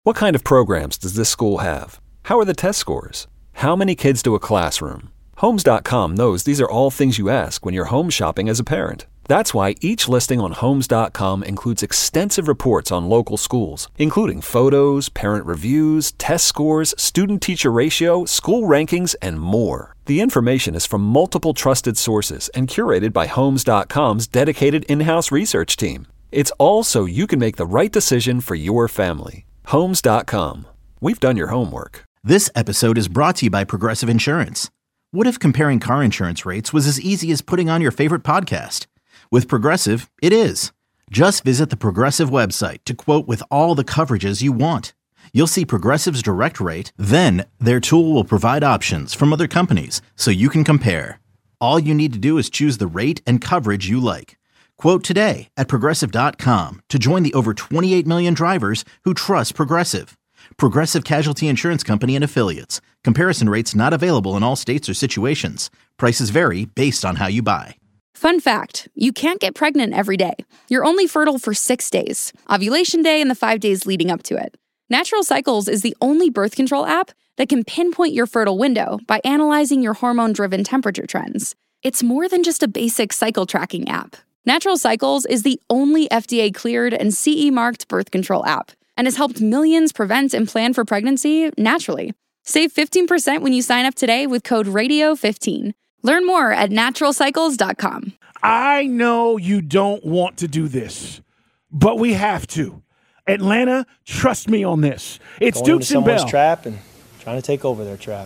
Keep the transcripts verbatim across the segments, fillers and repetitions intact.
What kind of programs does this school have? How are the test scores? How many kids do a classroom? Homes dot com knows these are all things you ask when you're home shopping as a parent. That's why each listing on Homes dot com includes extensive reports on local schools, including photos, parent reviews, test scores, student-teacher ratio, school rankings, and more. The information is from multiple trusted sources and curated by Homes dot com's dedicated in-house research team. It's all so you can make the right decision for your family. Homes dot com. We've done your homework. This episode is brought to you by Progressive Insurance. What if comparing car insurance rates was as easy as putting on your favorite podcast? With Progressive, it is. Just visit the Progressive website to quote with all the coverages you want. You'll see Progressive's direct rate, then their tool will provide options from other companies so you can compare. All you need to do is choose the rate and coverage you like. Quote today at Progressive dot com to join the over twenty-eight million drivers who trust Progressive. Progressive Casualty Insurance Company and Affiliates. Comparison rates not available in all states or situations. Prices vary based on how you buy. Fun fact, you can't get pregnant every day. You're only fertile for six days, ovulation day and the five days leading up to it. Natural Cycles is the only birth control app that can pinpoint your fertile window by analyzing your hormone-driven temperature trends. It's more than just a basic cycle tracking app. Natural Cycles is the only F D A-cleared and C E-marked birth control app and has helped millions prevent and plan for pregnancy naturally. Save fifteen percent when you sign up today with code radio fifteen. Learn more at natural cycles dot com. I know you don't want to do this, but we have to. Atlanta, trust me on this. It's Going Dukes into and Bell. someone's trap and trying to take over their trap.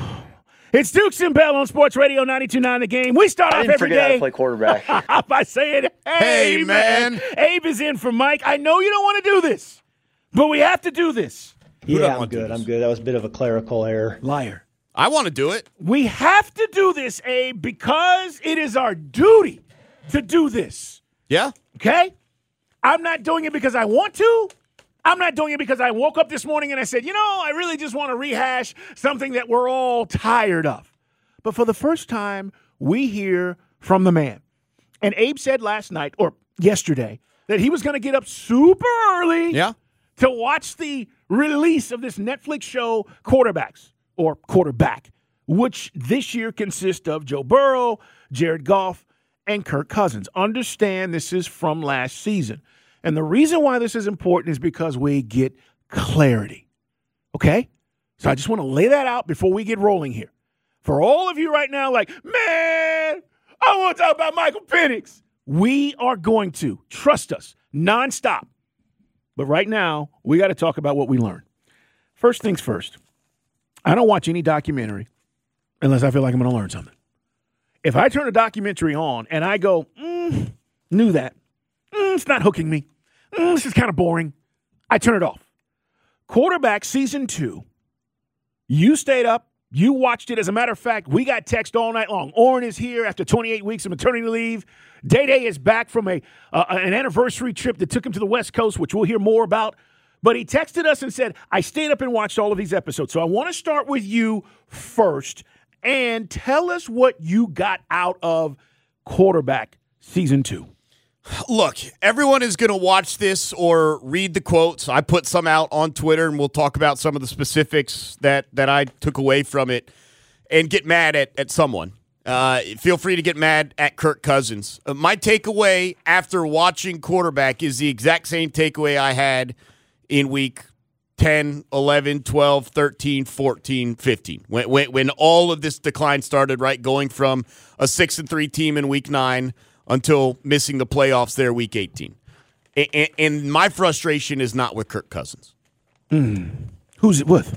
It's Dukes and Bell on Sports Radio ninety-two point nine The Game. We start I off didn't every forget how day to play quarterback. by saying, hey, Hey, man. man. Abe is in for Mike. I know you don't want to do this, but we have to do this. Who doesn't Yeah, I'm want to do good. this? I'm good. That was a bit of a clerical error. Liar. I want to do it. We have to do this, Abe, because it is our duty to do this. Yeah. Okay? I'm not doing it because I want to. I'm not doing it because I woke up this morning and I said, you know, I really just want to rehash something that we're all tired of. But for the first time, we hear from the man. And Abe said last night, or yesterday, that he was going to get up super early Yeah. to watch the release of this Netflix show, Quarterbacks, or Quarterback, which this year consists of Joe Burrow, Jared Goff, and Kirk Cousins. Understand this is from last season. And the reason why this is important is because we get clarity. Okay? So I just want to lay that out before we get rolling here. For all of you right now, like, man, I want to talk about Michael Penix. We are going to, trust us, nonstop. But right now, we got to talk about what we learned. First things first, I don't watch any documentary unless I feel like I'm going to learn something. If I turn a documentary on and I go, mm, knew that, mm, it's not hooking me, mm, this is kind of boring, I turn it off. Quarterback Season two, you stayed up, you watched it. As a matter of fact, we got text all night long. Oren is here after twenty-eight weeks of maternity leave. Day-Day is back from a uh, an anniversary trip that took him to the West Coast, which we'll hear more about. But he texted us and said, I stayed up and watched all of these episodes. So I want to start with you first and tell us what you got out of Quarterback Season two. Look, everyone is going to watch this or read the quotes. I put some out on Twitter, and we'll talk about some of the specifics that, that I took away from it and get mad at, at someone. Uh, feel free to get mad at Kirk Cousins. Uh, my takeaway after watching Quarterback is the exact same takeaway I had in week ten, eleven, twelve, thirteen, fourteen, fifteen. When, when, when all of this decline started, right, going from a six and three team in week nine until missing the playoffs there week eighteen. And, and my frustration is not with Kirk Cousins. Mm. Who's it with?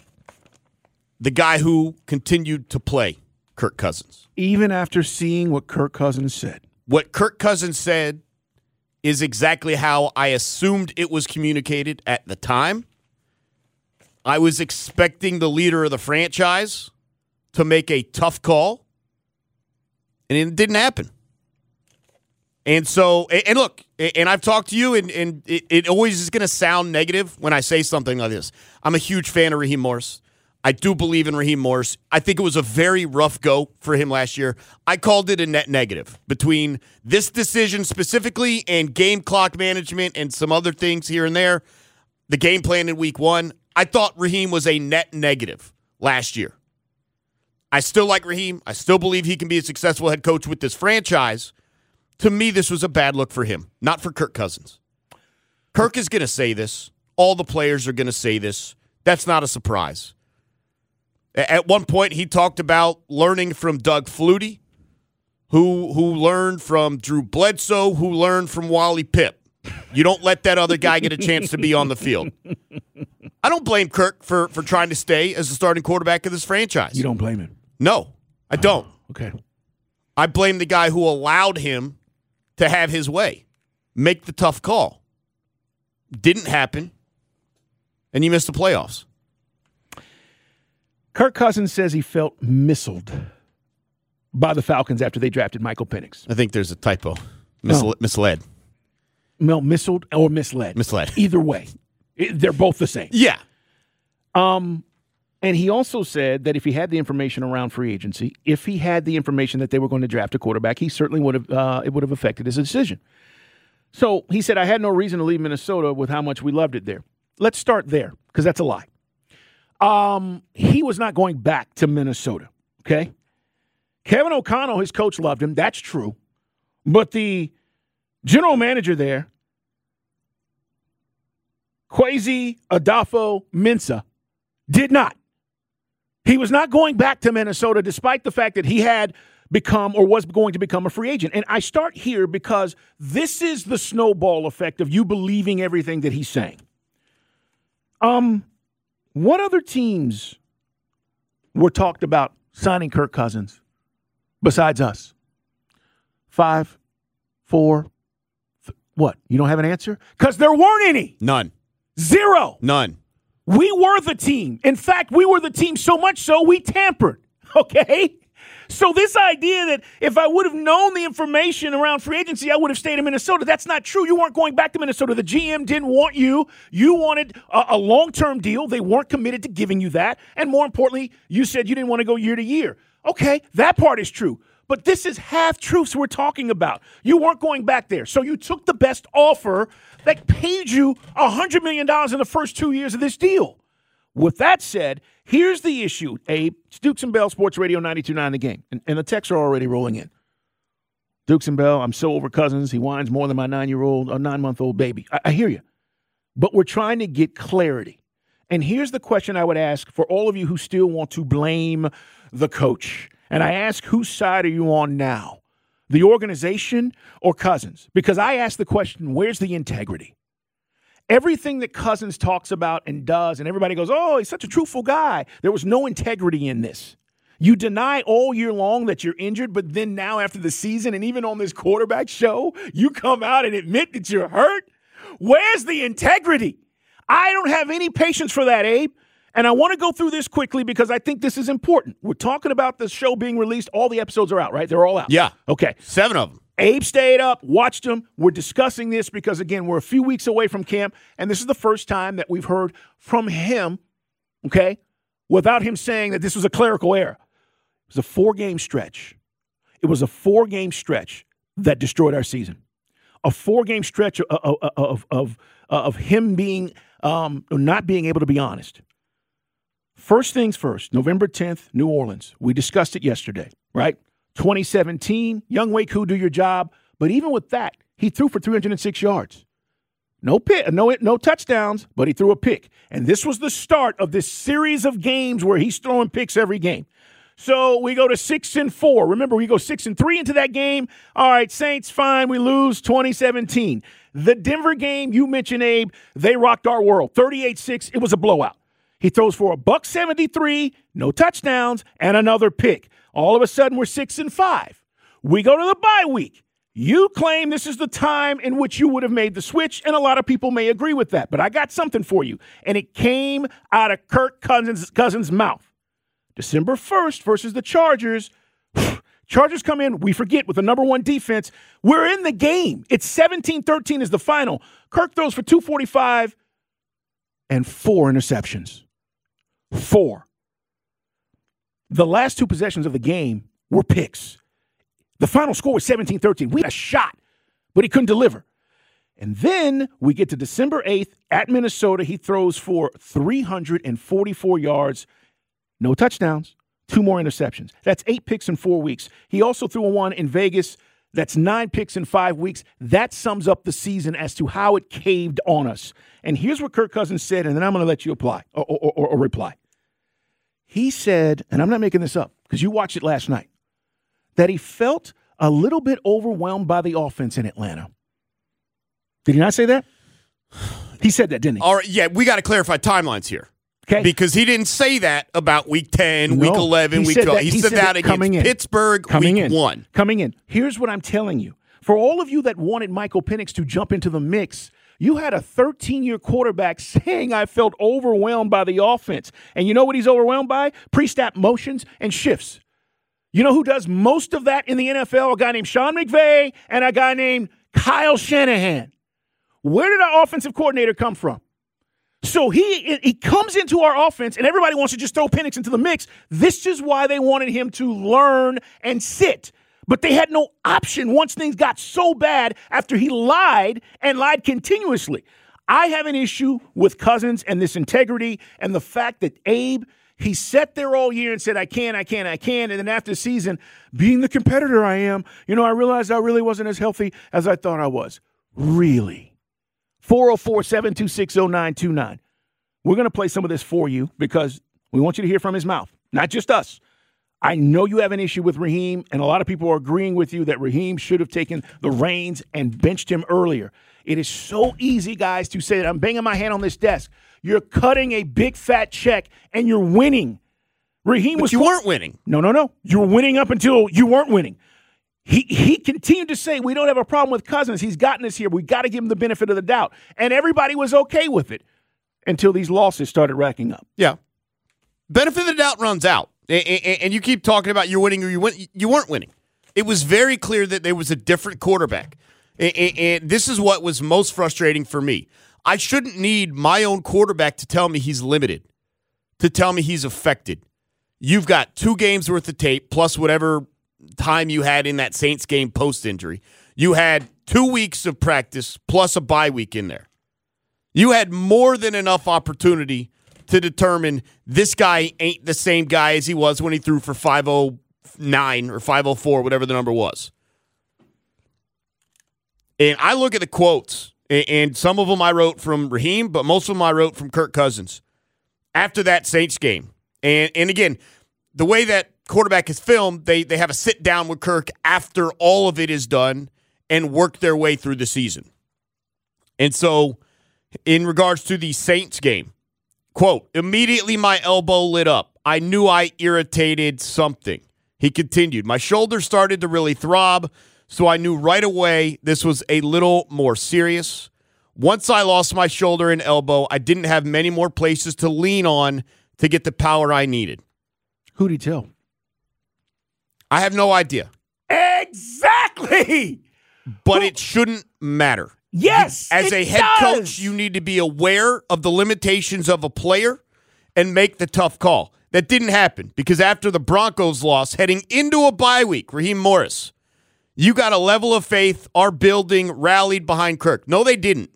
The guy who continued to play Kirk Cousins. Even after seeing what Kirk Cousins said. What Kirk Cousins said is exactly how I assumed it was communicated at the time. I was expecting the leader of the franchise to make a tough call, and it didn't happen. And so, and look, and I've talked to you, and, and it, it always is going to sound negative when I say something like this. I'm a huge fan of Raheem Morris. I do believe in Raheem Morris. I think it was a very rough go for him last year. I called it a net negative between this decision specifically and game clock management and some other things here and there. The game plan in week one, I thought Raheem was a net negative last year. I still like Raheem. I still believe he can be a successful head coach with this franchise. To me, this was a bad look for him, not for Kirk Cousins. Kirk is going to say this. All the players are going to say this. That's not a surprise. At one point, he talked about learning from Doug Flutie, who who learned from Drew Bledsoe, who learned from Wally Pipp. You don't let that other guy get a chance to be on the field. I don't blame Kirk for, for trying to stay as the starting quarterback of this franchise. You don't blame him? No, I don't. Oh, okay. I blame the guy who allowed him to have his way, make the tough call. Didn't happen, and you missed the playoffs. Kirk Cousins says he felt missiled by the Falcons after they drafted Michael Penix. I think there's a typo. Misle- no. Misled. Well, missiled or misled. Misled. Either way. It, they're both the same. Yeah. Um, and he also said that if he had the information around free agency, if he had the information that they were going to draft a quarterback, he certainly would have. Uh, it would have affected his decision. So he said, "I had no reason to leave Minnesota with how much we loved it there." Let's start there because that's a lie. Um, he was not going back to Minnesota. Okay, Kevin O'Connell, his coach, loved him. That's true, but the general manager there, Kwesi Adolfo-Mensah, did not. He was not going back to Minnesota despite the fact that he had become or was going to become a free agent. And I start here because this is the snowball effect of you believing everything that he's saying. Um, what other teams were talked about signing Kirk Cousins besides us? Five, four, th- what? You don't have an answer? Because there weren't any. None. Zero. None. We were the team. In fact, we were the team so much so we tampered, okay? So this idea that if I would have known the information around free agency, I would have stayed in Minnesota, that's not true. You weren't going back to Minnesota. The G M didn't want you. You wanted a, a long-term deal. They weren't committed to giving you that. And more importantly, you said you didn't want to go year to year. Okay, that part is true. But this is half-truths we're talking about. You weren't going back there. So you took the best offer that paid you one hundred million dollars in the first two years of this deal. With that said, here's the issue, Abe. It's Dukes and Bell, Sports Radio ninety-two point nine The Game. And, and the texts are already rolling in. Dukes and Bell, I'm so over Cousins. He whines more than my nine-year-old or nine-month-old baby. I, I hear you. But we're trying to get clarity. And here's the question I would ask for all of you who still want to blame the coach. And I ask, whose side are you on now? The organization or Cousins? Because I ask the question, where's the integrity? Everything that Cousins talks about and does, and everybody goes, oh, he's such a truthful guy. There was no integrity in this. You deny all year long that you're injured, but then now after the season and even on this quarterback show, you come out and admit that you're hurt? Where's the integrity? I don't have any patience for that, Abe. And I want to go through this quickly because I think this is important. We're talking about the show being released. All the episodes are out, right? They're all out. Yeah. Okay. Seven of them. Abe stayed up, watched them. We're discussing this because, again, we're a few weeks away from camp, and this is the first time that we've heard from him, okay, without him saying that this was a clerical error. It was a four-game stretch. It was a four-game stretch that destroyed our season. A four-game stretch of, of, of, of, of him being um, not being able to be honest. First things first, November tenth, New Orleans. We discussed it yesterday, right? twenty seventeen, Young Wei Koo, do your job. But even with that, he threw for three hundred six yards. No pick, no, no touchdowns, but he threw a pick. And this was the start of this series of games where he's throwing picks every game. So we go to six and four. Remember, we go six and three into that game. All right, Saints, fine, we lose twenty seventeen. The Denver game, you mentioned, Abe, they rocked our world. thirty-eight six, it was a blowout. He throws for a buck seventy-three, no touchdowns, and another pick. All of a sudden, we're six and five. We go to the bye week. You claim this is the time in which you would have made the switch, and a lot of people may agree with that. But I got something for you, and it came out of Kirk Cousins' Cousins' mouth. December first versus the Chargers. Chargers come in, we forget, with the number one defense. We're in the game. It's seventeen thirteen is the final. Kirk throws for two forty-five and four interceptions. Four. The last two possessions of the game were picks. The final score was seventeen thirteen. We had a shot, but he couldn't deliver. And then we get to December eighth at Minnesota. He throws for three hundred forty-four yards, no touchdowns, two more interceptions. That's eight picks in four weeks. He also threw a one in Vegas. That's nine picks in five weeks. That sums up the season as to how it caved on us. And here's what Kirk Cousins said, and then I'm going to let you apply or, or, or, or reply. He said, and I'm not making this up because you watched it last night, that he felt a little bit overwhelmed by the offense in Atlanta. Did he not say that? He said that, didn't he? All right, yeah, we got to clarify timelines here. Okay. Because he didn't say that about week ten, No, week eleven, he week said twelve. that- He, he said said that that against coming in. Pittsburgh Coming week in. one. Coming in. Here's what I'm telling you. For all of you that wanted Michael Penix to jump into the mix, you had a thirteen-year quarterback saying I felt overwhelmed by the offense. And you know what he's overwhelmed by? Pre-snap motions and shifts. You know who does most of that in the N F L? A guy named Sean McVay and a guy named Kyle Shanahan. Where did our offensive coordinator come from? So he he comes into our offense, and everybody wants to just throw Penix into the mix. This is why they wanted him to learn and sit. But they had no option once things got so bad after he lied and lied continuously. I have an issue with Cousins and this integrity and the fact that Abe, he sat there all year and said, I can, I can, I can. And then after the season, being the competitor I am, you know, I realized I really wasn't as healthy as I thought I was. Really? four oh four, seven two six, oh nine two nine. We're going to play some of this for you because we want you to hear from his mouth, not just us. I know you have an issue with Raheem, and a lot of people are agreeing with you that Raheem should have taken the reins and benched him earlier. It is so easy, guys, to say that I'm banging my hand on this desk. You're cutting a big fat check, and you're winning. Raheem But was you weren't winning. No, no, no. You were winning up until you weren't winning. He he continued to say, we don't have a problem with Cousins. He's gotten us here. We got to give him the benefit of the doubt. And everybody was okay with it until these losses started racking up. Yeah. Benefit of the doubt runs out. And you keep talking about you're winning or you win. You weren't winning. It was very clear that there was a different quarterback. And this is what was most frustrating for me. I shouldn't need my own quarterback to tell me he's limited, to tell me he's affected. You've got two games worth of tape plus whatever time you had in that Saints game post-injury. You had two weeks of practice plus a bye week in there. You had more than enough opportunity to determine this guy ain't the same guy as he was when he threw for five oh nine or five oh four, whatever the number was. And I look at the quotes, and some of them I wrote from Raheem, but most of them I wrote from Kirk Cousins after that Saints game. And and again, the way that quarterback is filmed, they, they have a sit down with Kirk after all of it is done and work their way through the season. And so, in regards to the Saints game, quote, immediately my elbow lit up. I knew I irritated something. He continued, my shoulder started to really throb, so I knew right away this was a little more serious. Once I lost my shoulder and elbow, I didn't have many more places to lean on to get the power I needed. Who'd he tell? I have no idea. Exactly. But it shouldn't matter. Yes, As it a head does. coach, you need to be aware of the limitations of a player and make the tough call. That didn't happen because after the Broncos loss, heading into a bye week, Raheem Morris, you got a level of faith our building rallied behind Kirk. No, they didn't.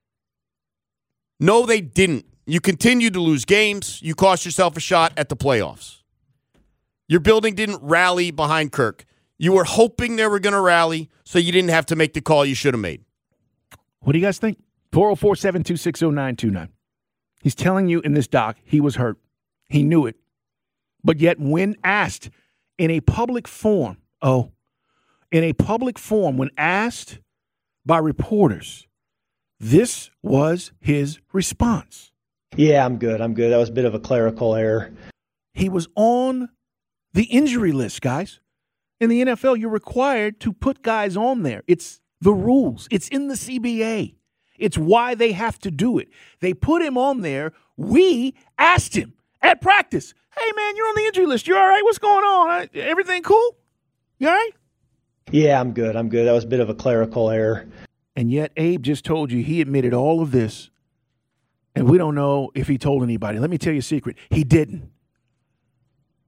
No, they didn't. You continued to lose games. You cost yourself a shot at the playoffs. Your building didn't rally behind Kirk. You were hoping they were going to rally, so you didn't have to make the call you should have made. What do you guys think? four oh four, seven two six, oh nine two nine. He's telling you in this doc he was hurt. He knew it. But yet when asked in a public forum, oh, in a public forum, when asked by reporters, this was his response. Yeah, I'm good. I'm good. That was a bit of a clerical error. He was on the injury list, guys. In the N F L, you're required to put guys on there. It's the rules. It's in the C B A. It's why they have to do it. They put him on there. We asked him at practice, hey, man, you're on the injury list. You all right? What's going on? Everything cool? You all right? Yeah, I'm good. I'm good. That was a bit of a clerical error. And yet Abe just told you he admitted all of this, and we don't know if he told anybody. Let me tell you a secret. He didn't.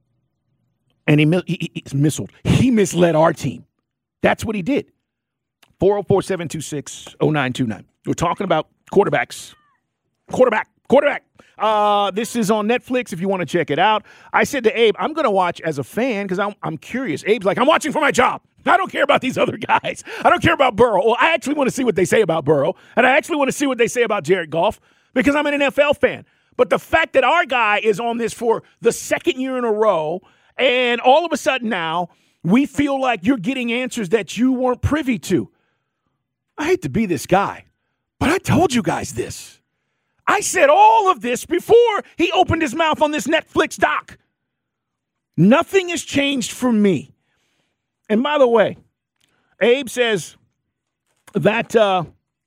And he, he, he, he missiled. He misled our team. That's what he did. four oh four, seven two six, oh nine two nine. We're talking about quarterbacks. Quarterback. Quarterback. Uh, this is on Netflix if you want to check it out. I said to Abe, I'm going to watch as a fan because I'm, I'm curious. Abe's like, I'm watching for my job. I don't care about these other guys. I don't care about Burrow. Well, I actually want to see what they say about Burrow, and I actually want to see what they say about Jared Goff because I'm an N F L fan. But the fact that our guy is on this for the second year in a row, and all of a sudden now we feel like you're getting answers that you weren't privy to. I hate to be this guy, but I told you guys this. I said all of this before he opened his mouth on this Netflix doc. Nothing has changed for me. And by the way, Abe says that uh,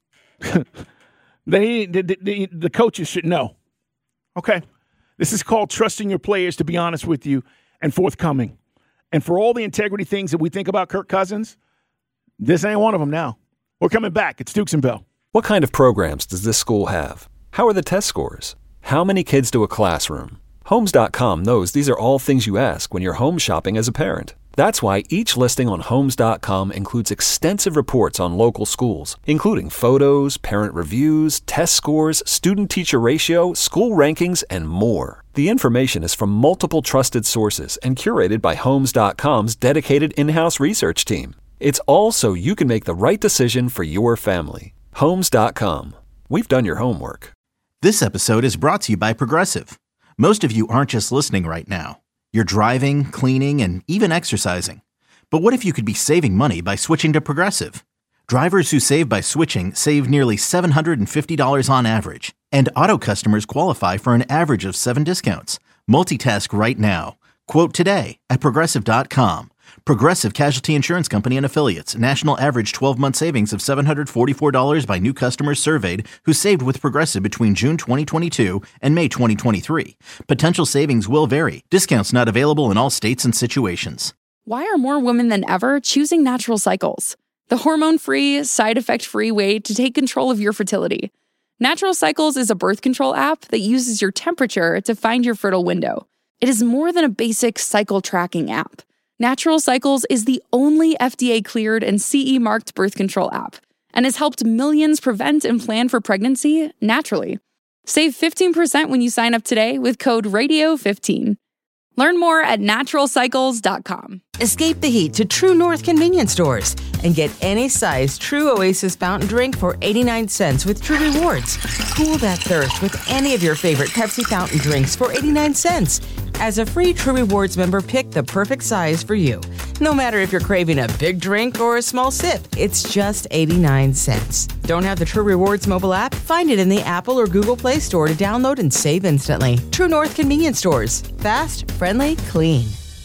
they, the, the, the coaches should know. Okay? This is called trusting your players to be honest with you and forthcoming. And for all the integrity things that we think about Kirk Cousins, this ain't one of them now. We're coming back. It's Dukes and Bell. What kind of programs does this school have? How are the test scores? How many kids do a classroom? Homes dot com knows these are all things you ask when you're home shopping as a parent. That's why each listing on Homes dot com includes extensive reports on local schools, including photos, parent reviews, test scores, student-teacher ratio, school rankings, and more. The information is from multiple trusted sources and curated by Homes dot com's dedicated in-house research team. It's all so you can make the right decision for your family. Homes dot com. We've done your homework. This episode is brought to you by Progressive. Most of you aren't just listening right now. You're driving, cleaning, and even exercising. But what if you could be saving money by switching to Progressive? Drivers who save by switching save nearly seven hundred fifty dollars on average. And auto customers qualify for an average of seven discounts. Multitask right now. Quote today at Progressive dot com. Progressive Casualty Insurance Company and Affiliates. National average twelve-month savings of seven hundred forty-four dollars by new customers surveyed who saved with Progressive between June twenty twenty-two and May twenty twenty-three. Potential savings will vary. Discounts not available in all states and situations. Why are more women than ever choosing Natural Cycles? The hormone-free, side-effect-free way to take control of your fertility. Natural Cycles is a birth control app that uses your temperature to find your fertile window. It is more than a basic cycle tracking app. Natural Cycles is the only F D A-cleared and C E-marked birth control app and has helped millions prevent and plan for pregnancy naturally. Save fifteen percent when you sign up today with code radio fifteen. Learn more at natural cycles dot com. Escape the heat to True North convenience stores and get any size True Oasis fountain drink for eighty-nine cents with True Rewards. Cool that thirst with any of your favorite Pepsi fountain drinks for eighty-nine cents. As a free True Rewards member, pick the perfect size for you. No matter if you're craving a big drink or a small sip, it's just eighty-nine cents. Don't have the True Rewards mobile app? Find it in the Apple or Google Play Store to download and save instantly. True North convenience stores. Fast, friendly, clean.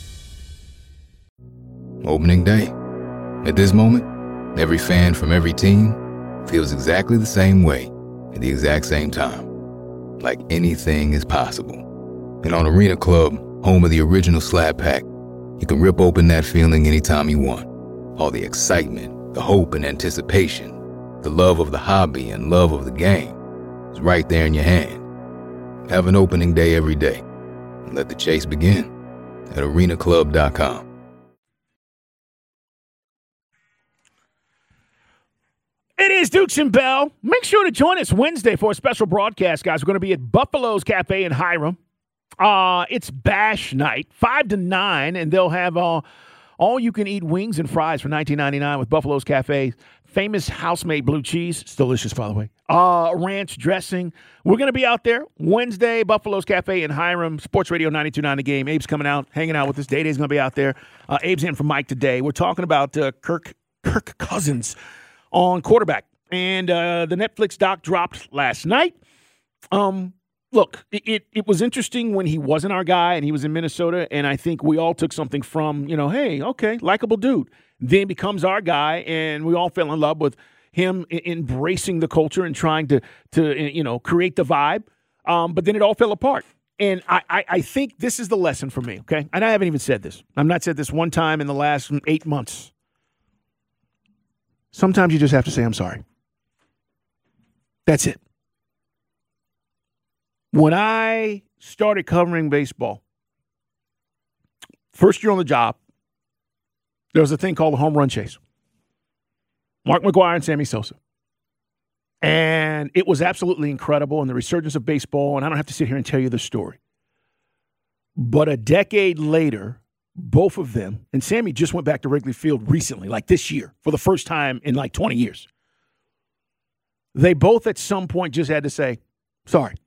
Opening day. At this moment, every fan from every team feels exactly the same way at the exact same time. Like anything is possible. And on Arena Club, home of the original Slab Pack, you can rip open that feeling anytime you want. All the excitement, the hope and anticipation, the love of the hobby and love of the game is right there in your hand. Have an opening day every day. And let the chase begin at arena club dot com. It is Dukes and Bell. Make sure to join us Wednesday for a special broadcast, guys. We're going to be at Buffalo's Cafe in Hiram. Uh, it's Bash Night, five to nine, and they'll have uh, all-you-can-eat wings and fries for nineteen ninety-nine with Buffalo's Cafe. Famous house-made blue cheese. It's delicious, by the way. Uh, ranch dressing. We're going to be out there Wednesday, Buffalo's Cafe in Hiram. Sports Radio ninety-two point nine The Game. Abe's coming out, hanging out with us. Day-Day's going to be out there. Uh, Abe's in for Mike today. We're talking about uh, Kirk Kirk Cousins on quarterback. And uh, the Netflix doc dropped last night. Um, look, it, it it was interesting when he wasn't our guy and he was in Minnesota, and I think we all took something from, you know, hey, okay, likable dude. Then becomes our guy, and we all fell in love with him I- embracing the culture and trying to, to you know, create the vibe. Um, but then it all fell apart. And I, I, I think this is the lesson for me, okay? And I haven't even said this. I've not said this one time in the last eight months. Sometimes you just have to say, I'm sorry. That's it. When I started covering baseball, first year on the job, there was a thing called the home run chase. Mark McGwire and Sammy Sosa. And it was absolutely incredible, and the resurgence of baseball, and I don't have to sit here and tell you the story. But a decade later, both of them, and Sammy just went back to Wrigley Field recently, like this year, for the first time in like twenty years. They both at some point just had to say, sorry.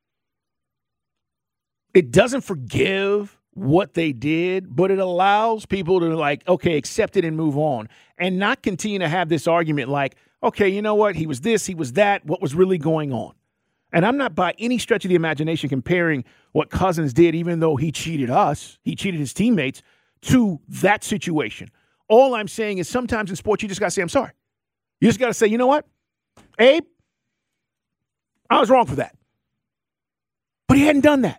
It doesn't forgive what they did, but it allows people to like, okay, accept it and move on and not continue to have this argument like, okay, you know what? He was this, he was that. What was really going on? And I'm not by any stretch of the imagination comparing what Cousins did, even though he cheated us, he cheated his teammates, to that situation. All I'm saying is sometimes in sports, you just got to say, I'm sorry. You just got to say, you know what? Abe, I was wrong for that. But he hadn't done that.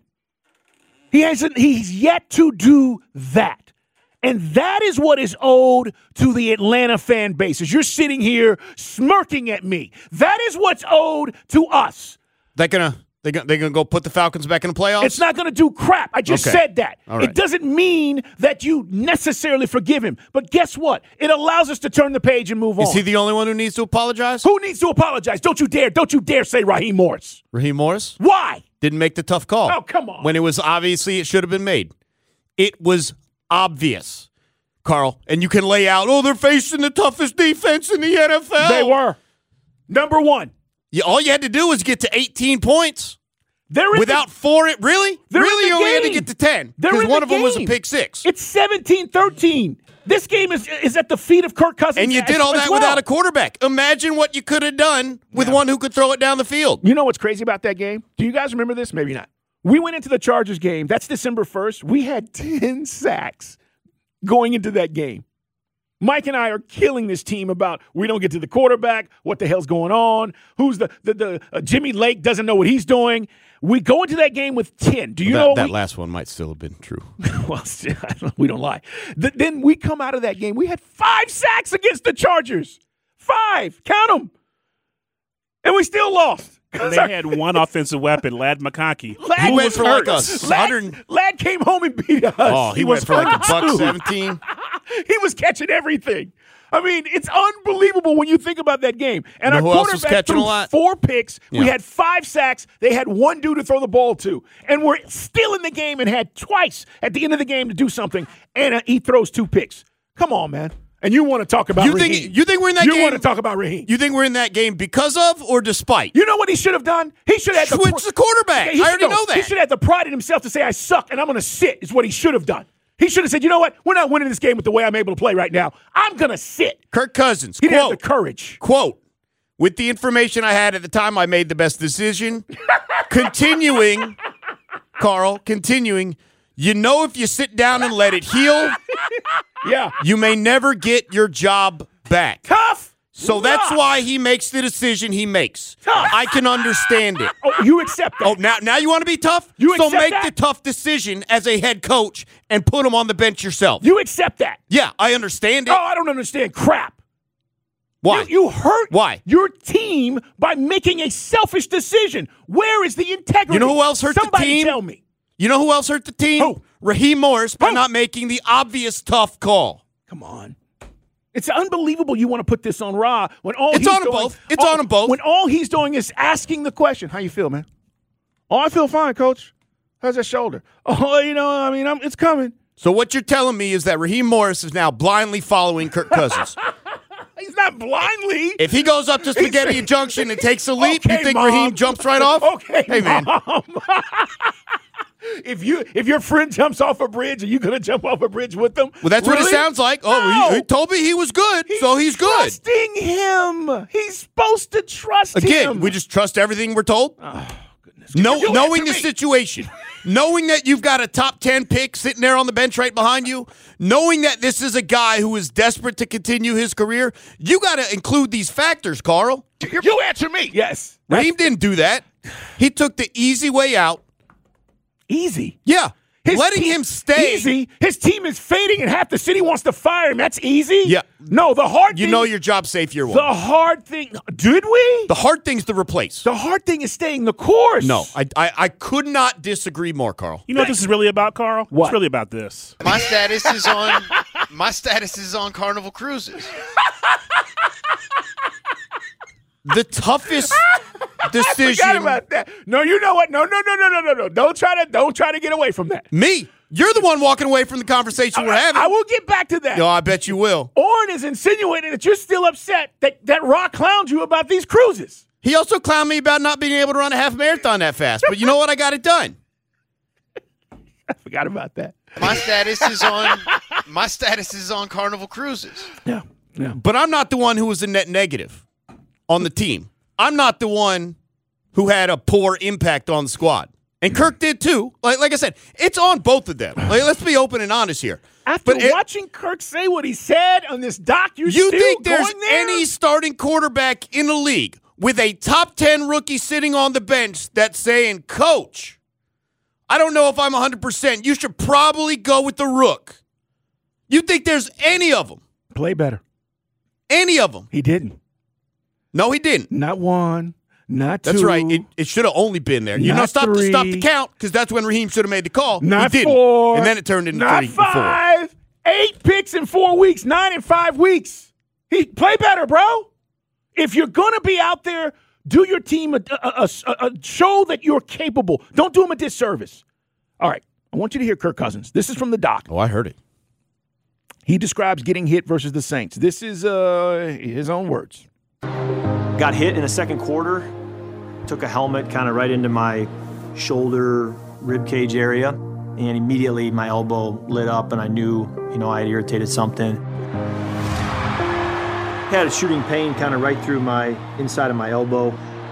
He hasn't, he's yet to do that. And that is what is owed to the Atlanta fan base. As you're sitting here smirking at me, that is what's owed to us. They're gonna they gonna they're gonna go put the Falcons back in the playoffs? It's not gonna do crap. I just okay. said that. All right. It doesn't mean that you necessarily forgive him. But guess what? It allows us to turn the page and move on. Is he the only one who needs to apologize? Who needs to apologize? Don't you dare! Don't you dare say Raheem Morris. Raheem Morris? Why? Didn't make the tough call. Oh, come on. When it was obviously it should have been made. It was obvious, Carl. And you can lay out, oh, they're facing the toughest defense in the N F L. They were. Number one. Yeah, all you had to do was get to eighteen points. They're in Without the, four, it really? They're really, in the you only game. had to get to ten. They're Because in one the of them was a game. pick six. It's seventeen thirteen. This game is is at the feet of Kirk Cousins. And you did all as that well. without a quarterback. Imagine what you could have done with Yeah. one who could throw it down the field. You know what's crazy about that game? Do you guys remember this? Maybe not. We went into the Chargers game. That's December first. We had ten sacks going into that game. Mike and I are killing this team about we don't get to the quarterback. What the hell's going on? Who's the the, the uh, Jimmy Lake doesn't know what he's doing. We go into that game with ten. Do you that, know that we, last one might still have been true? well, we don't lie. The, then we come out of that game. We had five sacks against the Chargers. Five. Count them. And we still lost. And they had one offensive weapon, Lad McConkey. Lad He who went was for hurt. like a Lad, hundred. Lad came home and beat us. Oh, he, he went was for like a hurt buck too. seventeen. He was catching everything. I mean, it's unbelievable when you think about that game. And You our know who else was quarterback catching threw a lot? four picks. Yeah. We had five sacks. They had one dude to throw the ball to. And we're still in the game and had twice at the end of the game to do something. And uh, he throws two picks. Come on, man. And you want to talk about You Raheem. think you think we're in that you game? You want to talk about Raheem. You think we're in that game because of or despite? You know what he should have done? He should have had the Switch the quarterback. He I already should- know that. He should have the pride in himself to say, I suck, and I'm going to sit, is what he should have done. He should have said, you know what? We're not winning this game with the way I'm able to play right now. I'm going to sit. Kirk Cousins, He didn't quote, have the courage. quote, with the information I had at the time, I made the best decision. Continuing, Carl, continuing, you know if you sit down and let it heal, Yeah. you may never get your job back. Tough. So that's Rough. why he makes the decision he makes. Tough. I can understand it. Oh, you accept that. Oh, now now you want to be tough? You so accept make that? the tough decision as a head coach and put him on the bench yourself. You accept that. yeah, I understand it. Oh, I don't understand crap. Why? You, you hurt Why? your team by making a selfish decision. Where is the integrity? You know who else hurt the Somebody team? tell me. You know who else hurt the team? Who? Raheem Morris by Who? not making the obvious tough call. Come on. It's unbelievable you want to put this on Ra when all It's he's on 'em doing, both. It's all- on 'em both. When all he's doing is asking the question, how you feel, man? Oh, I feel fine, coach. How's that shoulder? Oh, you know, I mean, I'm, it's coming. So what you're telling me is that Raheem Morris is now blindly following Kirk Cousins. He's not blindly. If he goes up to Spaghetti Junction and takes a leap, Okay, you think Mom. Raheem jumps right off? Okay, Hey, man. Mom. If you if your friend jumps off a bridge, are you going to jump off a bridge with them? Well, that's what Really? it sounds like. Oh, No. he, he told me he was good, so he's good. Trusting him. He's supposed to trust Again, him. we just trust everything we're told. No, You knowing the answer me. situation, knowing that you've got a top ten pick sitting there on the bench right behind you, knowing that this is a guy who is desperate to continue his career, you got to include these factors, Carl. You answer me. Yes. Raheem didn't do that. He took the easy way out. Easy. Yeah. His Letting team- him stay. Easy. His team is fading and half the city wants to fire him. That's easy? Yeah. No, the hard You thing. know your job's safe year one. The hard thing. Did we? The hard thing's to replace. The hard thing is staying the course. No, I, I I could not disagree more, Carl. You know what this is really about, Carl? What? It's really about this. My status is on my status is on Carnival Cruises. the toughest decision. I forgot about that. No, you know what? No, no, no, no, no, no, no. Don't try to don't try to get away from that. Me. You're the one walking away from the conversation I, we're having. I will get back to that. No, I bet you will. Orrin is insinuating that you're still upset that, that Rock clowned you about these cruises. He also clowned me about not being able to run a half marathon that fast. But you know what? I got it done. I forgot about that. My status is on my status is on Carnival Cruises. Yeah. Yeah. But I'm not the one who was a net negative on the team. I'm not the one who had a poor impact on the squad. And Kirk did too. Like, like I said, it's on both of them. Like, let's be open and honest here. After but watching it, Kirk say what he said on this doc, you're you still think there's going there? any starting quarterback in the league with a top ten rookie sitting on the bench that's saying, Coach, I don't know if I'm one hundred percent. You should probably go with the rook. You think there's any of them? Play better. Any of them? He didn't. No, he didn't. Not one. Not two. That's right. It, it should have only been there. You Not know, stop, three. stop the count, because that's when Raheem should have made the call. Not he didn't. four. And then it turned into not three five. and four. Eight picks in four weeks. Nine in five weeks. He play better, bro. If you're gonna be out there, do your team a, a, a, a show that you're capable. Don't do them a disservice. All right. I want you to hear Kirk Cousins. This is from the doc. Oh, I heard it. He describes getting hit versus the Saints. This is uh, his own words. Got hit in the second quarter. Took a helmet kind of right into my shoulder, rib cage area, and immediately my elbow lit up, and I knew, you know, I had irritated something. Had a shooting pain kind of right through my inside of my elbow.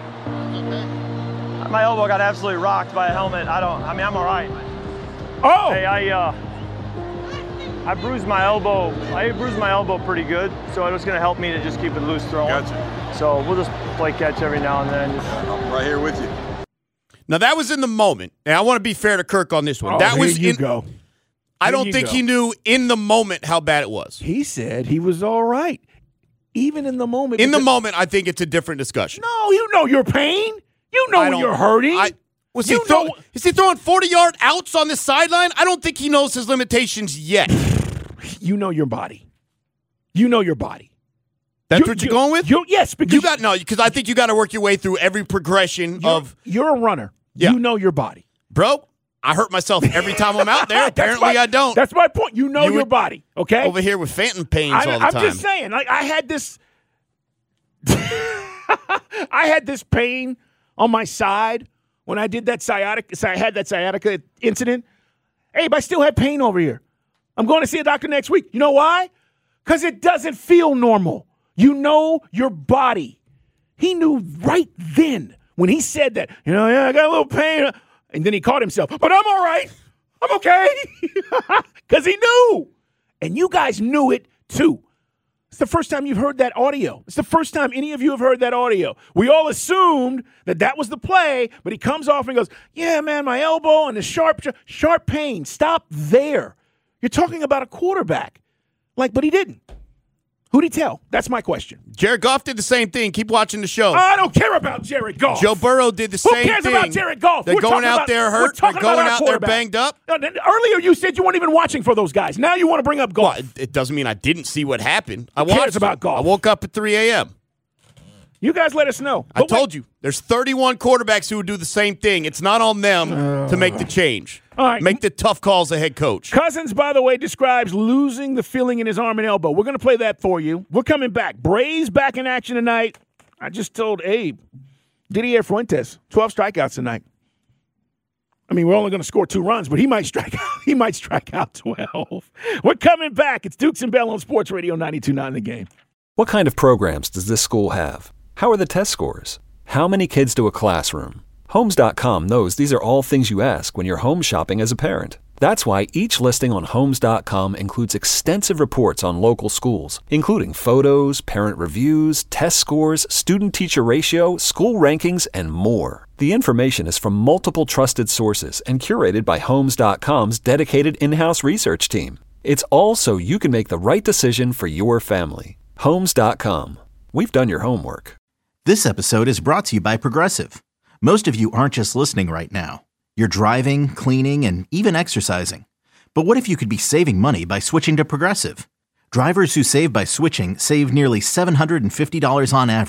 My elbow got absolutely rocked by a helmet. I don't. I mean, I'm all right. Oh. Hey, I uh, I bruised my elbow. I bruised my elbow pretty good, so it was gonna help me to just keep it loose throwing. Gotcha. So we'll just play catch every now and then. I'm right here with you. Now, that was in the moment, and I want to be fair to Kirk on this one. Oh, that was here you in, go. I Here don't you think go. he knew in the moment how bad it was. He said he was all right, even in the moment. In the because- moment, I think it's a different discussion. No, you know your pain. You know I when don't- you're hurting. I, was You he throw, know- is he throwing forty-yard outs on the sideline? I don't think he knows his limitations yet. You know your body. You know your body. That's You- what you're you- going with? you- yes, because you got no, because I think you got to work your way through every progression you're, of you're a runner. Yeah. You know your body. bro. I hurt myself every time I'm out there. That's Apparently, my- I don't. That's my point. You know You your would- body. Okay. Over here with phantom pains I, all the I'm time. just saying. Like I had this. I had this pain on my side when I did that sciatica. I had that sciatica incident. Hey, but I still had pain over here. I'm going to see a doctor next week. You know why? Because it doesn't feel normal. You know your body. He knew right then when he said that, you know, yeah, I got a little pain. And then he caught himself, but I'm all right. I'm okay. Because he knew. And you guys knew it too. It's the first time you've heard that audio. It's the first time any of you have heard that audio. We all assumed that that was the play, but he comes off and goes, yeah, man, my elbow and the sharp, sharp pain. Stop there. You're talking about a quarterback. Like, but he didn't. Who'd he tell? That's my question. Jared Goff did the same thing. Keep watching the show. I don't care about Jared Goff. Joe Burrow did the Who same cares thing. about Jared Goff? They're We're going talking out about- there we're hurt. They're talking about going our out there quarterback. banged up. No, no, Earlier you said you weren't even watching for those guys. Now you want to bring up Goff. Well, it doesn't mean I didn't see what happened. I Who cares watched about it. Goff? I woke up at three a.m. You guys let us know. I told you, there's thirty-one quarterbacks who would do the same thing. It's not on them uh, to make the change. All right. Make the tough calls as head coach. Cousins, by the way, describes losing the feeling in his arm and elbow. We're going to play that for you. We're coming back. Braves back in action tonight. I just told Abe, Didier Fuentes, twelve strikeouts tonight. I mean, we're only going to score two runs, but he might strike out. He might strike out twelve. We're coming back. It's Dukes and Bell on Sports Radio ninety-two point nine The Game. What kind of programs does this school have? How are the test scores? How many kids do a classroom? Homes dot com knows these are all things you ask when you're home shopping as a parent. That's why each listing on Homes dot com includes extensive reports on local schools, including photos, parent reviews, test scores, student-teacher ratio, school rankings, and more. The information is from multiple trusted sources and curated by Homes dot com's dedicated in-house research team. It's all so you can make the right decision for your family. Homes dot com. We've done your homework. This episode is brought to you by Progressive. Most of you aren't just listening right now. You're driving, cleaning, and even exercising. But what if you could be saving money by switching to Progressive? Drivers who save by switching save nearly seven hundred fifty dollars on average.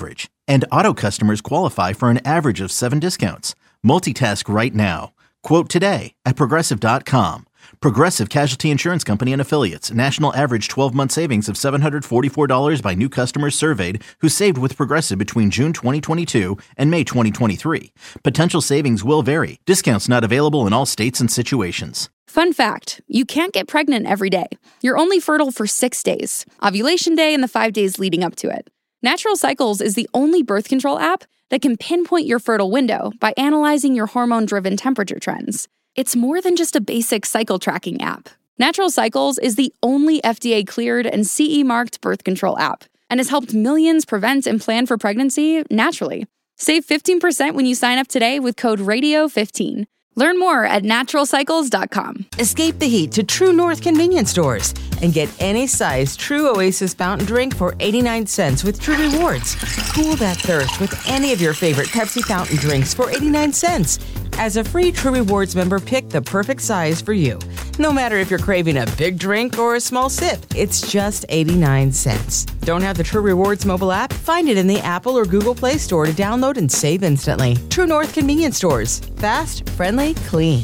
And Auto customers qualify for an average of seven discounts. Multitask right now. Quote today at Progressive dot com. Progressive Casualty Insurance Company and Affiliates. National average twelve-month savings of seven hundred forty-four dollars by new customers surveyed who saved with Progressive between June twenty twenty-two and May twenty twenty-three. Potential savings will vary. Discounts not available in all states and situations. Fun fact, you can't get pregnant every day. You're only fertile for six days. Ovulation day and the five days leading up to it. Natural Cycles is the only birth control app that can pinpoint your fertile window by analyzing your hormone-driven temperature trends. It's more than just a basic cycle tracking app. Natural Cycles is the only F D A-cleared and C E-marked birth control app and has helped millions prevent and plan for pregnancy naturally. Save fifteen percent when you sign up today with code radio fifteen. Learn more at natural cycles dot com. Escape the heat to True North convenience stores and get any size True Oasis fountain drink for eighty-nine cents with True Rewards. Cool that thirst with any of your favorite Pepsi fountain drinks for eighty-nine cents. As a free True Rewards member, pick the perfect size for you. No matter if you're craving a big drink or a small sip, it's just eighty-nine cents. Don't have the True Rewards mobile app? Find it in the Apple or Google Play Store to download and save instantly. True North convenience stores. Fast, friendly, clean.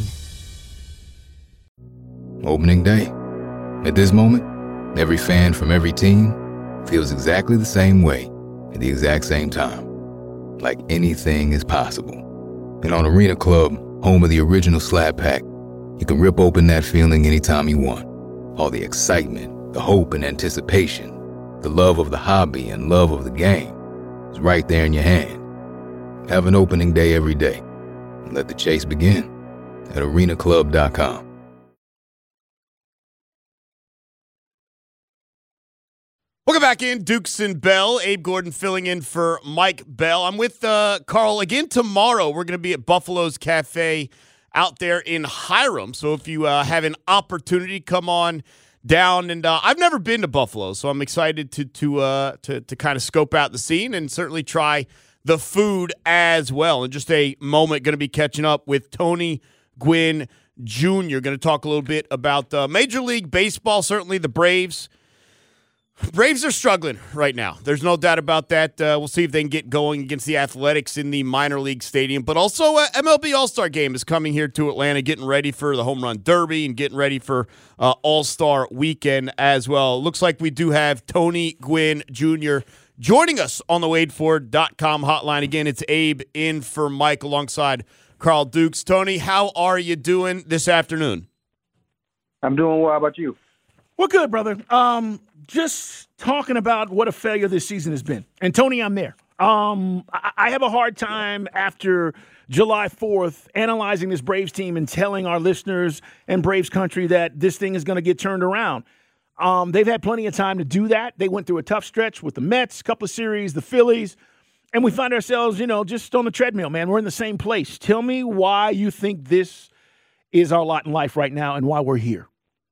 Opening day. At this moment, every fan from every team feels exactly the same way at the exact same time. Like anything is possible. And on Arena Club, home of the original Slab Pack, you can rip open that feeling anytime you want. All the excitement, the hope and anticipation, the love of the hobby and love of the game is right there in your hand. Have an opening day every day. And let the chase begin at arena club dot com. Welcome back in, Dukes and Bell. Abe Gordon filling in for Mike Bell. I'm with uh, Carl again tomorrow. We're going to be at Buffalo's Cafe out there in Hiram. So if you uh, have an opportunity, come on down. And uh, I've never been to Buffalo, so I'm excited to to uh, to to kind of scope out the scene and certainly try the food as well. In just a moment, going to be catching up with Tony Gwynn Junior Going to talk a little bit about uh, Major League Baseball, certainly the Braves. Braves are struggling right now. There's no doubt about that. Uh, we'll see if they can get going against the Athletics in the minor league stadium. But also, uh, M L B All-Star Game is coming here to Atlanta, getting ready for the Home Run Derby and getting ready for uh, All-Star Weekend as well. Looks like we do have Tony Gwynn Junior joining us on the Wade Ford dot com hotline. Again, it's Abe in for Mike alongside Carl Dukes. Tony, how are you doing this afternoon? I'm doing well. How about you? We're good, brother. Um, just talking about what a failure this season has been. And, Tony, I'm there. Um, I, I have a hard time after July fourth analyzing this Braves team and telling our listeners and Braves country that this thing is going to get turned around. Um, they've had plenty of time to do that. They went through a tough stretch with the Mets, a couple of series, the Phillies, and we find ourselves, you know, just on the treadmill, man. We're in the same place. Tell me why you think this is our lot in life right now and why we're here.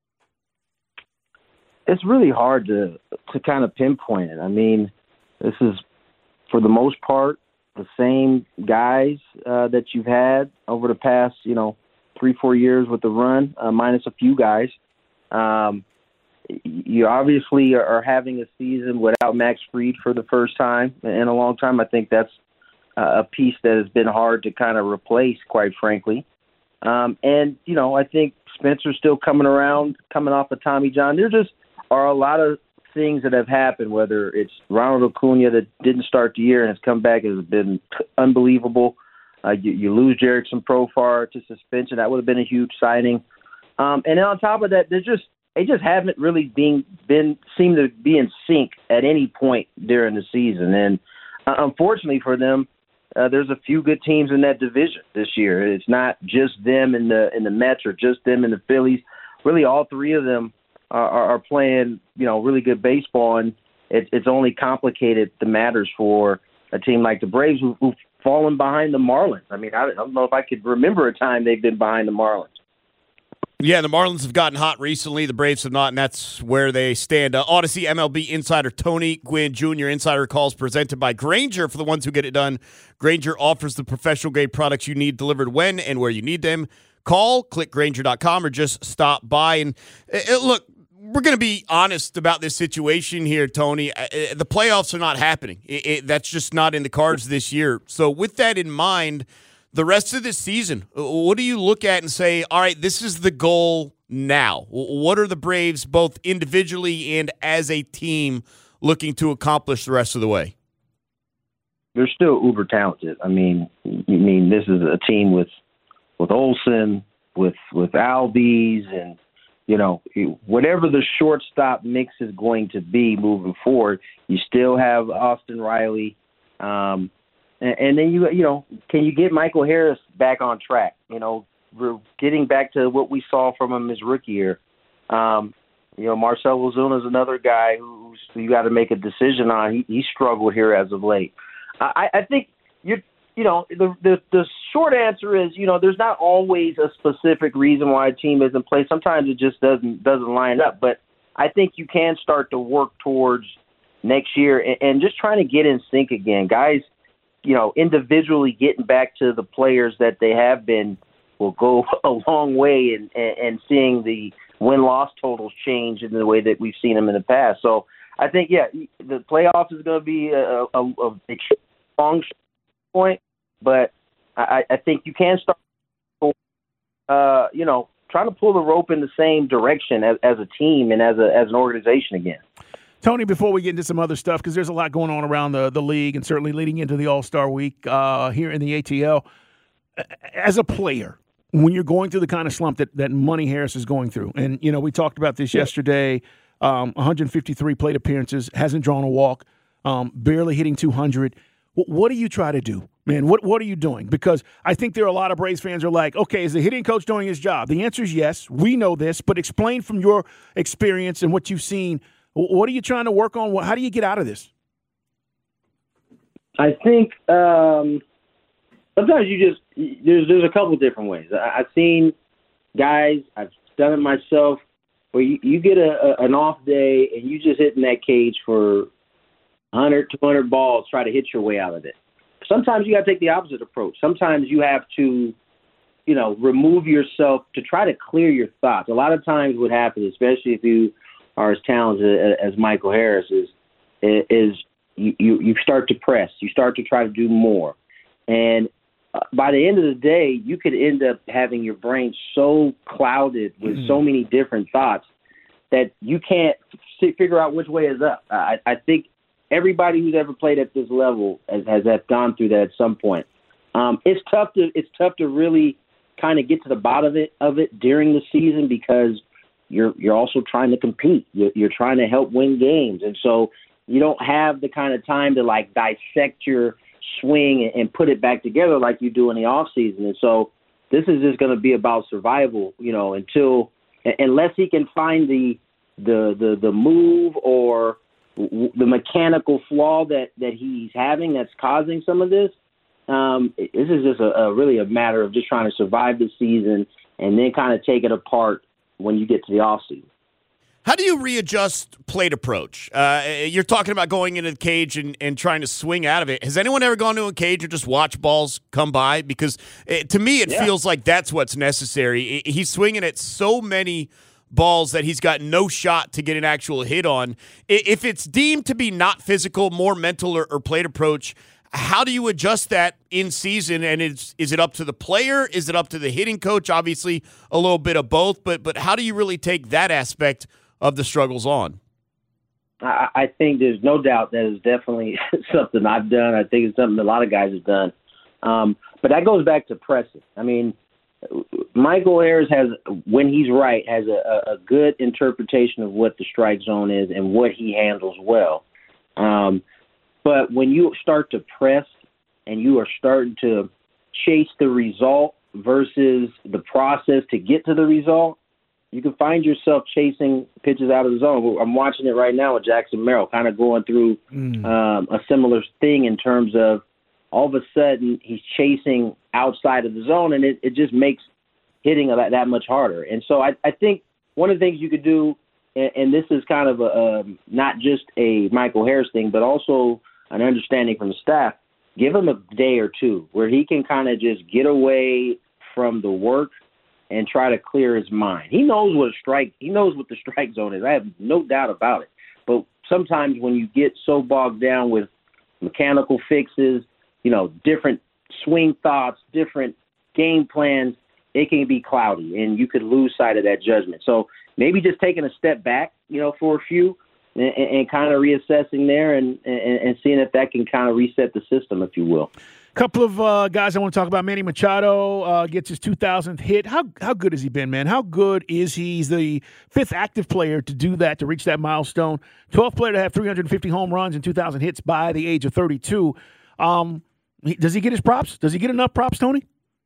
It's really hard to to kind of pinpoint it. I mean, this is, for the most part, the same guys uh, that you've had over the past, you know, three, four years with the run, uh, minus a few guys. Um, you obviously are having a season without Max Fried for the first time in a long time. I think that's a piece that has been hard to kind of replace, quite frankly. Um, and, you know, I think Spencer's still coming around, coming off of Tommy John. There just are a lot of things that have happened, whether it's Ronald Acuna that didn't start the year and has come back, has been unbelievable. Uh, you, you lose Jerickson Profar to suspension. That would have been a huge signing. Um, and then on top of that, there's just they just haven't really been, been seemed to be in sync at any point during the season. And uh, unfortunately for them, uh, there's a few good teams in that division this year. It's not just them in the in the Mets or just them in the Phillies. Really, all three of them are, are playing, you know, really good baseball, and it, it's only complicated the matters for a team like the Braves, who, who've fallen behind the Marlins. I mean, I, I don't know if I could remember a time they've been behind the Marlins. Yeah, the Marlins have gotten hot recently. The Braves have not, and that's where they stand. Uh, Odyssey M L B insider Tony Gwynn Junior Insider calls presented by Grainger for the ones who get it done. Grainger offers the professional-grade products you need delivered when and where you need them. Call, click Grainger dot com, or just stop by. And uh, look, we're going to be honest about this situation here, Tony. The playoffs are not happening. It, it, that's just not in the cards this year. So with that in mind, the rest of this season, what do you look at and say, all right, this is the goal now? What are the Braves, both individually and as a team, looking to accomplish the rest of the way? They're still uber talented. I mean, I mean, this is a team with with Olsen, with with Albies, and you know, whatever the shortstop mix is going to be moving forward, you still have Austin Riley, um, and, and then you you know, can you get Michael Harris back on track? You know, we're getting back to what we saw from him his rookie year. Um, you know, Marcell Ozuna is another guy who's you got to make a decision on. He, he struggled here as of late. I, I think you you know the, the the short answer is you know there's not always a specific reason why a team isn't playing. Sometimes it just doesn't doesn't line up. But I think you can start to work towards next year and, and just trying to get in sync again, guys. You know, individually getting back to the players that they have been will go a long way in, in, in seeing the win-loss totals change in the way that we've seen them in the past. So I think yeah, the playoffs is going to be a, a, a big long point, but I, I think you can start, uh, you know, trying to pull the rope in the same direction as, as a team and as a as an organization again. Tony, before we get into some other stuff, because there's a lot going on around the, the league and certainly leading into the All-Star Week uh, here in the A T L, as a player, when you're going through the kind of slump that, that Money Harris is going through, and, you know, we talked about this yeah. yesterday, um, one hundred fifty-three plate appearances, hasn't drawn a walk, um, barely hitting two hundred. What do you try to do, man? What what are you doing? Because I think there are a lot of Braves fans who are like, okay, is the hitting coach doing his job? The answer is yes. We know this, but explain from your experience and what you've seen. What are you trying to work on? How do you get out of this? I think um, sometimes you just there's there's a couple different ways. I, I've seen guys, I've done it myself, where you, you get a, a, an off day and you just hit in that cage for one hundred, two hundred balls, try to hit your way out of it. Sometimes you got to take the opposite approach. Sometimes you have to, you know, remove yourself to try to clear your thoughts. A lot of times what happens, especially if you are as talented as Michael Harris is, is you, you, you start to press. You start to try to do more. And by the end of the day, you could end up having your brain so clouded with mm-hmm. so many different thoughts that you can't figure out which way is up. I, I think everybody who's ever played at this level has, has gone through that at some point. Um, it's tough to it's tough to really kind of get to the bottom of it of it during the season because you're you're also trying to compete. You're, you're trying to help win games, and so you don't have the kind of time to like dissect your swing and, and put it back together like you do in the off season. And so this is just going to be about survival, you know, until unless he can find the the the, the move or the mechanical flaw that, that he's having that's causing some of this. Um, this is just a, a really a matter of just trying to survive the season and then kind of take it apart when you get to the offseason. How do you readjust plate approach? Uh, you're talking about going into the cage and, and trying to swing out of it. Has anyone ever gone to a cage and just watch balls come by? Because it, to me, it yeah. feels like that's what's necessary. He's swinging at so many balls that he's got no shot to get an actual hit on. If it's deemed to be not physical, more mental or, or plate approach, how do you adjust that in season? And is, is it up to the player? Is it up to the hitting coach? Obviously, a little bit of both. But but how do you really take that aspect of the struggles on? I, I think there's no doubt that is definitely something I've done. I think it's something a lot of guys have done. Um, but that goes back to pressing. I mean, Michael Harris has, when he's right, has a, a good interpretation of what the strike zone is and what he handles well. Um, but when you start to press and you are starting to chase the result versus the process to get to the result, you can find yourself chasing pitches out of the zone. I'm watching it right now with Jackson Merrill, kind of going through mm. um, a similar thing in terms of all of a sudden he's chasing outside of the zone, and it, it just makes hitting that, that much harder. And so I, I think one of the things you could do, and, and this is kind of a, um, not just a Michael Harris thing, but also an understanding from the staff, give him a day or two where he can kind of just get away from the work and try to clear his mind. He knows what a strike. He knows what the strike zone is. I have no doubt about it. But sometimes when you get so bogged down with mechanical fixes, you know, different swing thoughts, different game plans, it can be cloudy, and you could lose sight of that judgment. So maybe just taking a step back, you know, for a few, and, and kind of reassessing there, and, and, and seeing if that can kind of reset the system, if you will. Couple of uh, guys I want to talk about. Manny Machado uh, gets his two thousandth hit. How how good has he been, man? How good is he? He's the fifth active player to do that, to reach that milestone. twelfth player to have three hundred fifty home runs and two thousand hits by the age of thirty-two. Um, he, does he get his props? Does he get enough props, Tony?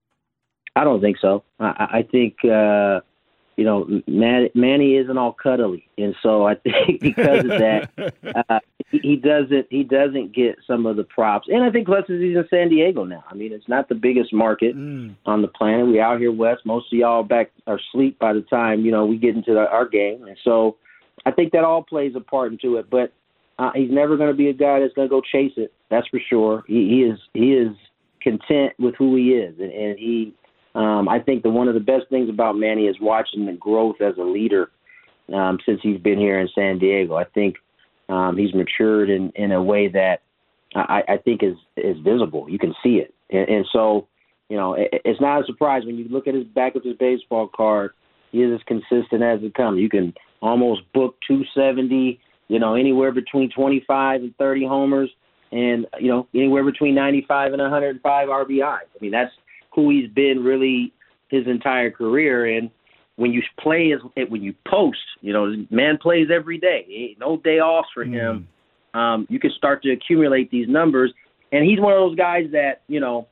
I don't think so. I, I think, uh, you know, Man, Manny isn't all cuddly. And so I think because of that, uh, he, he doesn't he doesn't get some of the props. And I think plus he's in San Diego now. I mean, it's not the biggest market mm. on the planet. We out here west. Most of y'all back are asleep by the time, you know, we get into the, our game. And so I think that all plays a part into it. But uh, he's never going to be a guy that's going to go chase it. That's for sure. He, he is he is content with who he is. And, and he Um, I think that one of the best things about Manny is watching the growth as a leader um, since he's been here in San Diego. I think um, he's matured in, in a way that I, I think is, is visible. You can see it. And, and so, you know, it, it's not a surprise when you look at his back of his baseball card, he is as consistent as it comes. You can almost book two seventy, you know, anywhere between twenty-five and thirty homers and, you know, anywhere between ninety-five and one hundred five R B Is. I mean, that's who he's been really his entire career. And when you play, when you post, you know, man plays every day. No day off for him. Mm. Um, you can start to accumulate these numbers. And he's one of those guys that, you know,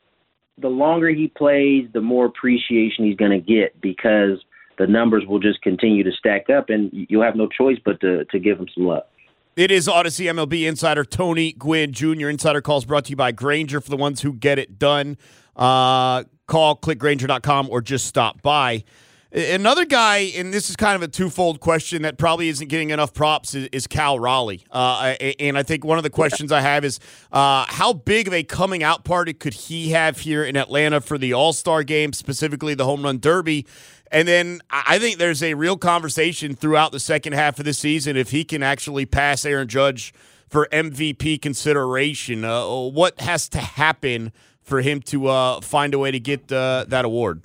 the longer he plays, the more appreciation he's going to get because the numbers will just continue to stack up, and you'll have no choice but to, to give him some love. It is Odyssey M L B insider Tony Gwynn Junior Insider Calls brought to you by Grainger for the ones who get it done. Uh, call, click Grainger dot com, or just stop by. Another guy, and this is kind of a twofold question that probably isn't getting enough props, is, is Cal Raleigh. Uh, and I think one of the questions I have is uh, how big of a coming out party could he have here in Atlanta for the All-Star game, specifically the Home Run Derby? And then I think there's a real conversation throughout the second half of the season if he can actually pass Aaron Judge for M V P consideration. Uh, what has to happen for him to uh, find a way to get uh, that award?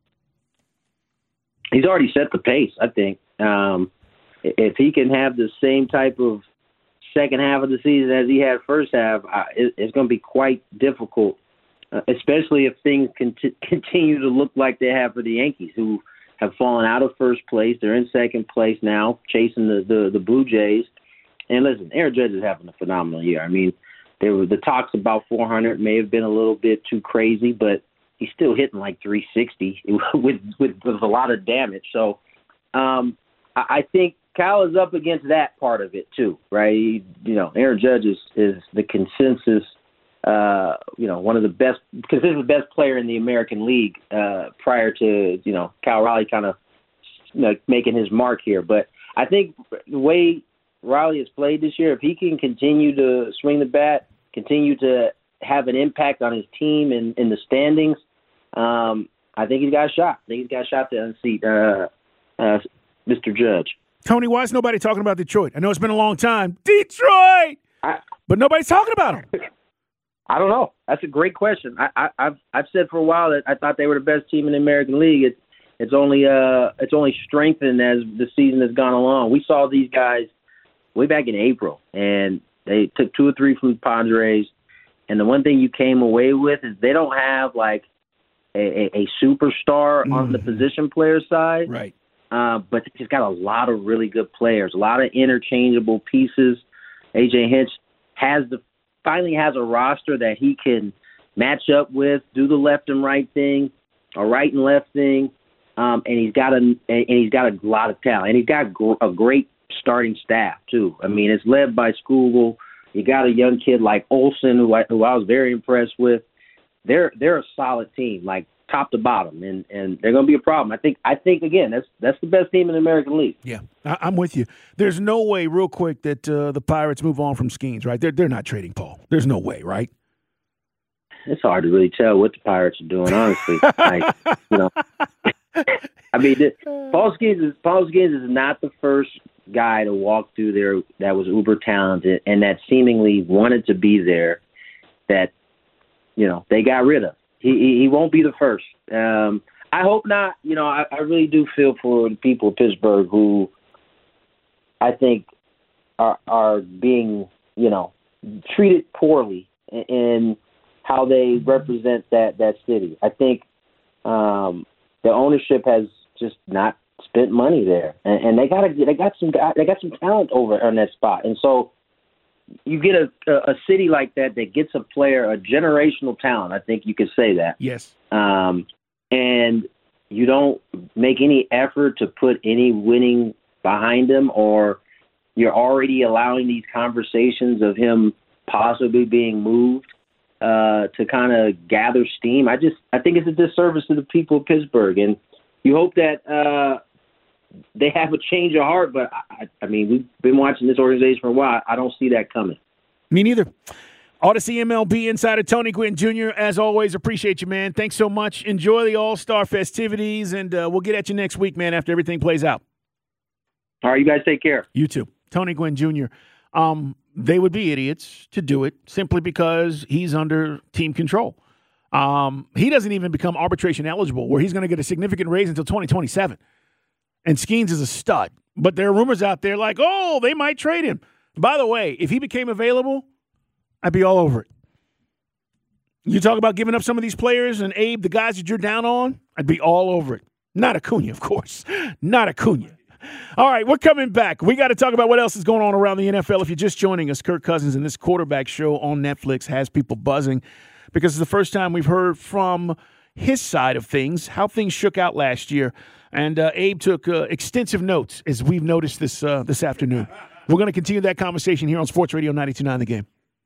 He's already set the pace, I think. Um, if he can have the same type of second half of the season as he had first half, uh, it, it's going to be quite difficult, uh, especially if things cont- continue to look like they have for the Yankees, who have fallen out of first place. They're in second place now, chasing the, the, the Blue Jays. And listen, Aaron Judge is having a phenomenal year. I mean, there were the talks about four hundred may have been a little bit too crazy, but he's still hitting like three sixty with, with, with a lot of damage. So um, I think Cal is up against that part of it too, right? He, you know, Aaron Judge is, is the consensus, uh, you know, one of the best, consistent best player in the American League uh, prior to, you know, Cal Raleigh kind of you know, making his mark here. But I think the way Raleigh has played this year, if he can continue to swing the bat, continue to have an impact on his team in, in the standings, um, I think he's got a shot. I think he's got a shot to unseat uh, uh, Mister Judge. Tony, why is nobody talking about Detroit? I know it's been a long time. Detroit! I, but nobody's talking about him. I don't know. That's a great question. I, I, I've I've said for a while that I thought they were the best team in the American League. It's it's only uh it's only strengthened as the season has gone along. We saw these guys way back in April, and they took two or three from the Padres. And the one thing you came away with is they don't have like a, a, a superstar mm. on the position player side, right? Uh, but they just got a lot of really good players, a lot of interchangeable pieces. A J Hinch has the finally has a roster that he can match up with, do the left and right thing, or right and left thing, um, and he's got a and he's got a lot of talent, and he's got a great starting staff too. I mean, it's led by Skugel. You got a young kid like Olsen, who I, who I was very impressed with. They're they're a solid team, like top to bottom, and, and they're going to be a problem. I think I think again that's that's the best team in the American League. Yeah, I, I'm with you. There's no way, real quick, that uh, the Pirates move on from Skeens, right? They're they're not trading Paul. There's no way, right? It's hard to really tell what the Pirates are doing, honestly. like, you know, I mean, this, Paul Skeens is Paul Skeens is not the first guy to walk through there that was uber talented and that seemingly wanted to be there. That you know they got rid of. He he, he won't be the first. Um, I hope not. You know, I, I really do feel for the people of Pittsburgh who I think are are being you know treated poorly in, in how they represent that that city. I think um, the ownership has just not spent money there, and, and they got they got some they got some talent over on that spot, and so you get a, a a city like that that gets a player, a generational talent. I think you could say that. Yes. Um, and you don't make any effort to put any winning behind him, or you're already allowing these conversations of him possibly being moved uh, to kind of gather steam. I just I think it's a disservice to the people of Pittsburgh, and you hope that uh, they have a change of heart. But I, I mean, we've been watching this organization for a while. I don't see that coming. Me neither. Odyssey M L B insider Tony Gwynn Junior, as always, appreciate you, man. Thanks so much. Enjoy the All-Star festivities, and uh, we'll get at you next week, man, after everything plays out. All right, you guys take care. You too. Tony Gwynn Junior Um, they would be idiots to do it simply because he's under team control. Um, he doesn't even become arbitration eligible, where he's going to get a significant raise until twenty twenty-seven. And Skeens is a stud. But there are rumors out there like, oh, they might trade him. By the way, if he became available, I'd be all over it. You talk about giving up some of these players and Abe, the guys that you're down on, I'd be all over it. Not Acuna, of course. Not Acuna. All right, we're coming back. We got to talk about what else is going on around the N F L. If you're just joining us, Kirk Cousins and this quarterback show on Netflix has people buzzing because it's the first time we've heard from his side of things, how things shook out last year. And uh, Abe took uh, extensive notes, as we've noticed this uh, this afternoon. We're going to continue that conversation here on Sports Radio ninety-two point nine The Game.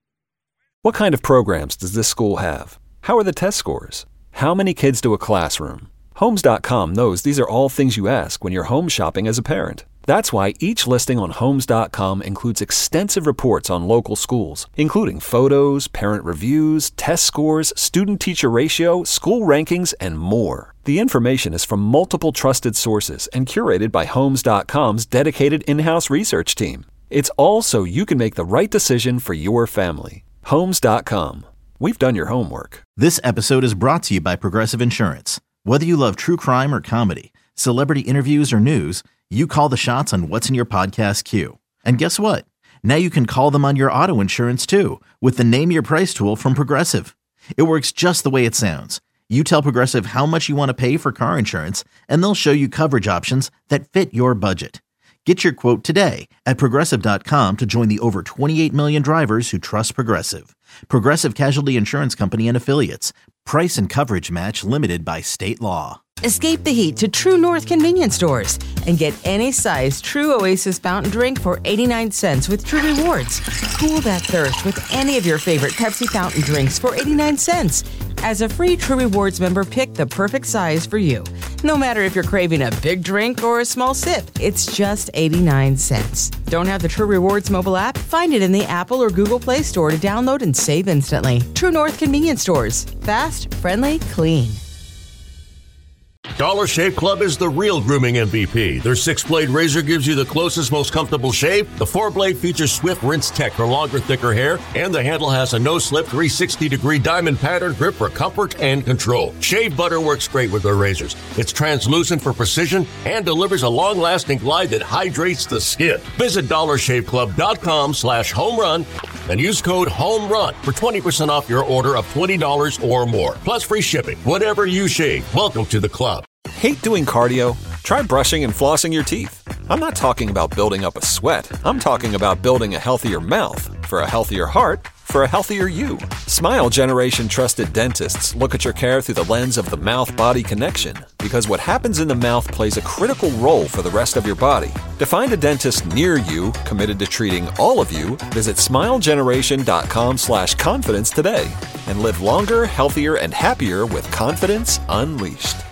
What kind of programs does this school have? How are the test scores? How many kids do a classroom? Homes dot com knows these are all things you ask when you're home shopping as a parent. That's why each listing on Homes dot com includes extensive reports on local schools, including photos, parent reviews, test scores, student-teacher ratio, school rankings, and more. The information is from multiple trusted sources and curated by Homes dot com's dedicated in-house research team. It's all so you can make the right decision for your family. Homes dot com. We've done your homework. This episode is brought to you by Progressive Insurance. Whether you love true crime or comedy, celebrity interviews or news, you call the shots on what's in your podcast queue. And guess what? Now you can call them on your auto insurance too with the Name Your Price tool from Progressive. It works just the way it sounds. You tell Progressive how much you want to pay for car insurance, and they'll show you coverage options that fit your budget. Get your quote today at Progressive dot com to join the over twenty-eight million drivers who trust Progressive. Progressive Casualty Insurance Company and Affiliates. Price and coverage match limited by state law. Escape the heat to True North convenience stores and get any size True Oasis fountain drink for eighty-nine cents with True Rewards. Cool that thirst with any of your favorite Pepsi fountain drinks for eighty-nine cents. As a free True Rewards member, pick the perfect size for you. No matter if you're craving a big drink or a small sip, it's just eighty-nine cents. Don't have the True Rewards mobile app? Find it in the Apple or Google Play Store to download and save instantly. True North convenience stores. Fast, friendly, clean. Dollar Shave Club is the real grooming M V P. Their six-blade razor gives you the closest, most comfortable shave. The four-blade features Swift Rinse Tech for longer, thicker hair, and the handle has a no-slip three sixty degree diamond pattern grip for comfort and control. Shave butter works great with their razors. It's translucent for precision and delivers a long-lasting glide that hydrates the skin. Visit dollar shave club dot com slash home run and use code HOMERUN for twenty percent off your order of twenty dollars or more, plus free shipping. Whatever you shave, welcome to the club. Hate doing cardio? Try brushing and flossing your teeth. I'm not talking about building up a sweat. I'm talking about building a healthier mouth for a healthier heart for a healthier you. Smile Generation trusted dentists look at your care through the lens of the mouth-body connection because what happens in the mouth plays a critical role for the rest of your body. To find a dentist near you committed to treating all of you, visit smile generation dot com slash confidence today and live longer, healthier, and happier with confidence unleashed.